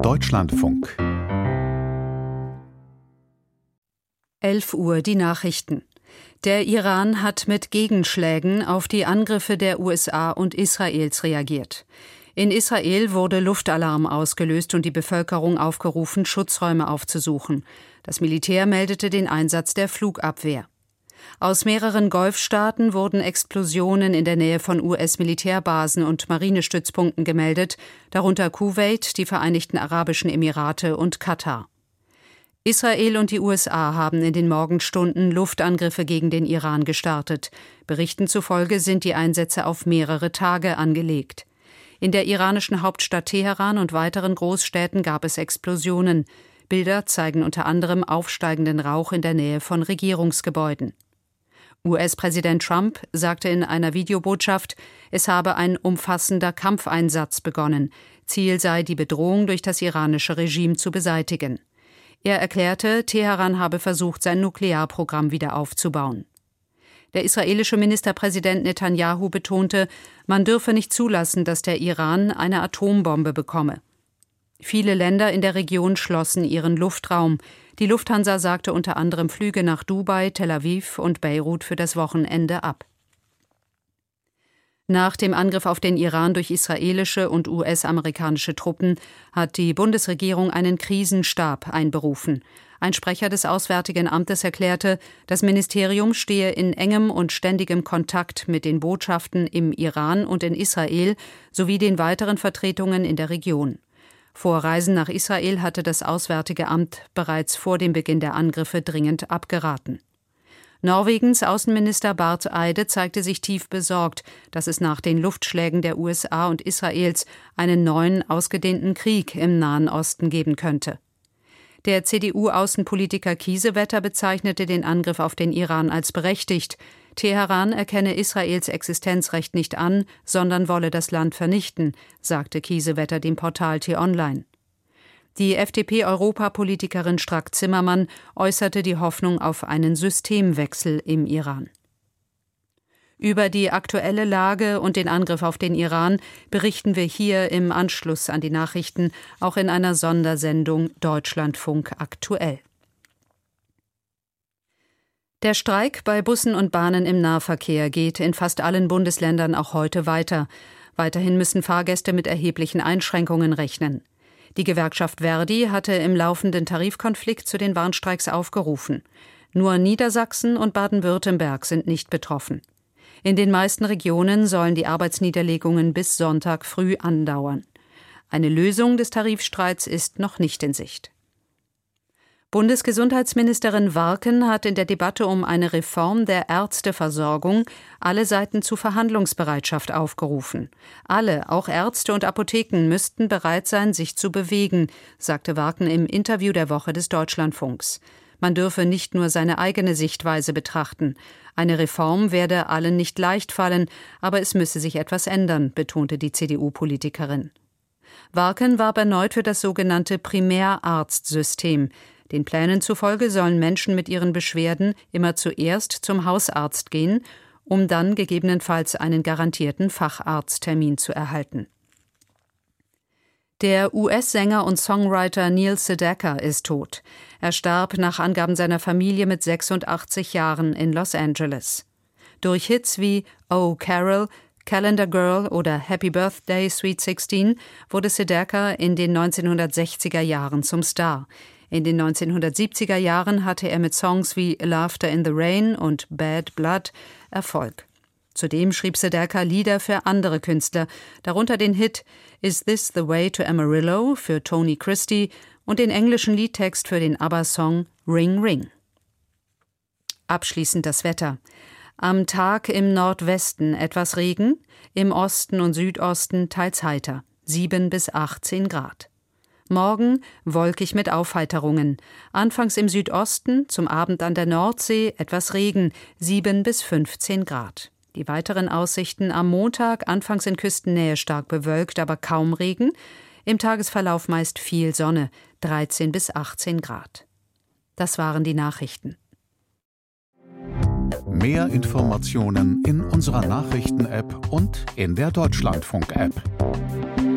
Deutschlandfunk 11 Uhr die Nachrichten. Der Iran hat mit Gegenschlägen auf die Angriffe der USA und Israels reagiert. In Israel wurde Luftalarm ausgelöst und die Bevölkerung aufgerufen, Schutzräume aufzusuchen. Das Militär meldete den Einsatz der Flugabwehr. Aus mehreren Golfstaaten wurden Explosionen in der Nähe von US-Militärbasen und Marinestützpunkten gemeldet, darunter Kuwait, die Vereinigten Arabischen Emirate und Katar. Israel und die USA haben in den Morgenstunden Luftangriffe gegen den Iran gestartet. Berichten zufolge sind die Einsätze auf mehrere Tage angelegt. In der iranischen Hauptstadt Teheran und weiteren Großstädten gab es Explosionen. Bilder zeigen unter anderem aufsteigenden Rauch in der Nähe von Regierungsgebäuden. US-Präsident Trump sagte in einer Videobotschaft, es habe ein umfassender Kampfeinsatz begonnen. Ziel sei, die Bedrohung durch das iranische Regime zu beseitigen. Er erklärte, Teheran habe versucht, sein Nuklearprogramm wieder aufzubauen. Der israelische Ministerpräsident Netanyahu betonte, man dürfe nicht zulassen, dass der Iran eine Atombombe bekomme. Viele Länder in der Region schlossen ihren Luftraum. Die Lufthansa sagte unter anderem Flüge nach Dubai, Tel Aviv und Beirut für das Wochenende ab. Nach dem Angriff auf den Iran durch israelische und US-amerikanische Truppen hat die Bundesregierung einen Krisenstab einberufen. Ein Sprecher des Auswärtigen Amtes erklärte, das Ministerium stehe in engem und ständigem Kontakt mit den Botschaften im Iran und in Israel sowie den weiteren Vertretungen in der Region. Vor Reisen nach Israel hatte das Auswärtige Amt bereits vor dem Beginn der Angriffe dringend abgeraten. Norwegens Außenminister Barth Eide zeigte sich tief besorgt, dass es nach den Luftschlägen der USA und Israels einen neuen, ausgedehnten Krieg im Nahen Osten geben könnte. Der CDU-Außenpolitiker Kiesewetter bezeichnete den Angriff auf den Iran als berechtigt. Teheran erkenne Israels Existenzrecht nicht an, sondern wolle das Land vernichten, sagte Kiesewetter dem Portal T-Online. Die FDP-Europapolitikerin Strack-Zimmermann äußerte die Hoffnung auf einen Systemwechsel im Iran. Über die aktuelle Lage und den Angriff auf den Iran berichten wir hier im Anschluss an die Nachrichten, auch in einer Sondersendung Deutschlandfunk aktuell. Der Streik bei Bussen und Bahnen im Nahverkehr geht in fast allen Bundesländern auch heute weiter. Weiterhin müssen Fahrgäste mit erheblichen Einschränkungen rechnen. Die Gewerkschaft Verdi hatte im laufenden Tarifkonflikt zu den Warnstreiks aufgerufen. Nur Niedersachsen und Baden-Württemberg sind nicht betroffen. In den meisten Regionen sollen die Arbeitsniederlegungen bis Sonntag früh andauern. Eine Lösung des Tarifstreits ist noch nicht in Sicht. Bundesgesundheitsministerin Warken hat in der Debatte um eine Reform der Ärzteversorgung alle Seiten zu Verhandlungsbereitschaft aufgerufen. Alle, auch Ärzte und Apotheken, müssten bereit sein, sich zu bewegen, sagte Warken im Interview der Woche des Deutschlandfunks. Man dürfe nicht nur seine eigene Sichtweise betrachten. Eine Reform werde allen nicht leicht fallen, aber es müsse sich etwas ändern, betonte die CDU-Politikerin. Warken warb erneut für das sogenannte Primärarztsystem. Den Plänen zufolge sollen Menschen mit ihren Beschwerden immer zuerst zum Hausarzt gehen, um dann gegebenenfalls einen garantierten Facharzttermin zu erhalten. Der US-Sänger und Songwriter Neil Sedaka ist tot. Er starb nach Angaben seiner Familie mit 86 Jahren in Los Angeles. Durch Hits wie Oh Carol, Calendar Girl oder Happy Birthday Sweet 16 wurde Sedaka in den 1960er Jahren zum Star. In den 1970er Jahren hatte er mit Songs wie Laughter in the Rain und Bad Blood Erfolg. Zudem schrieb Sedaka Lieder für andere Künstler, darunter den Hit Is This the Way to Amarillo für Tony Christie und den englischen Liedtext für den ABBA-Song Ring Ring. Abschließend das Wetter. Am Tag im Nordwesten etwas Regen, im Osten und Südosten teils heiter, 7 bis 18 Grad. Morgen wolkig mit Aufheiterungen. Anfangs im Südosten, zum Abend an der Nordsee etwas Regen, 7 bis 15 Grad. Die weiteren Aussichten am Montag, anfangs in Küstennähe stark bewölkt, aber kaum Regen. Im Tagesverlauf meist viel Sonne, 13 bis 18 Grad. Das waren die Nachrichten. Mehr Informationen in unserer Nachrichten-App und in der Deutschlandfunk-App.